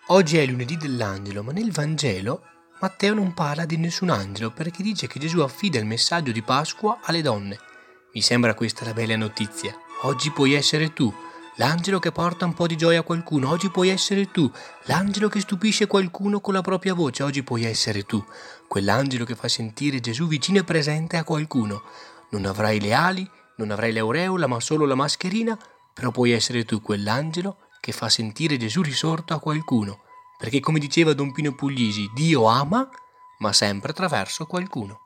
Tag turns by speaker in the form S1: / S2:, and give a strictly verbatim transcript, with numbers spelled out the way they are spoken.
S1: Oggi è lunedì dell'angelo, ma nel Vangelo Matteo non parla di nessun angelo perché dice che Gesù affida il messaggio di Pasqua alle donne. Mi sembra questa la bella notizia. Oggi puoi essere tu, l'angelo che porta un po' di gioia a qualcuno. Oggi puoi essere tu, l'angelo che stupisce qualcuno con la propria voce. Oggi puoi essere tu, quell'angelo che fa sentire Gesù vicino e presente a qualcuno. Non avrai le ali, non avrai l'aureola, ma solo la mascherina, però puoi essere tu quell'angelo che fa sentire Gesù risorto a qualcuno, perché come diceva Don Pino Puglisi, Dio ama, ma sempre attraverso qualcuno.